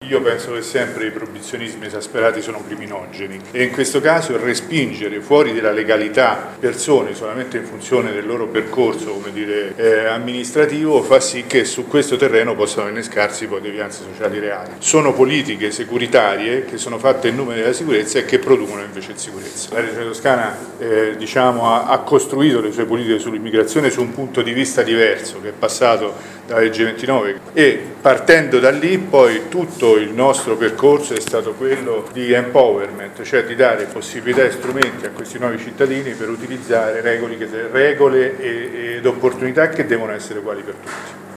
io penso che sempre i proibizionismi esasperati sono criminogeni e in questo caso respingere fuori della legalità persone solamente in funzione del loro percorso, come dire, amministrativo, fa sì che su questo terreno possano innescarsi poi devianze sociali reali. Sono politiche securitarie che sono fatte in nome della sicurezza e che producono invece insicurezza. La Regione Toscana ha costruito le sue politiche sull'immigrazione su un punto di vista diverso, che è passato dalla legge 29, e partendo da lì poi tutto il nostro percorso è stato quello di empowerment, cioè di dare possibilità e strumenti a questi nuovi cittadini per utilizzare regole ed opportunità che devono essere uguali per tutti.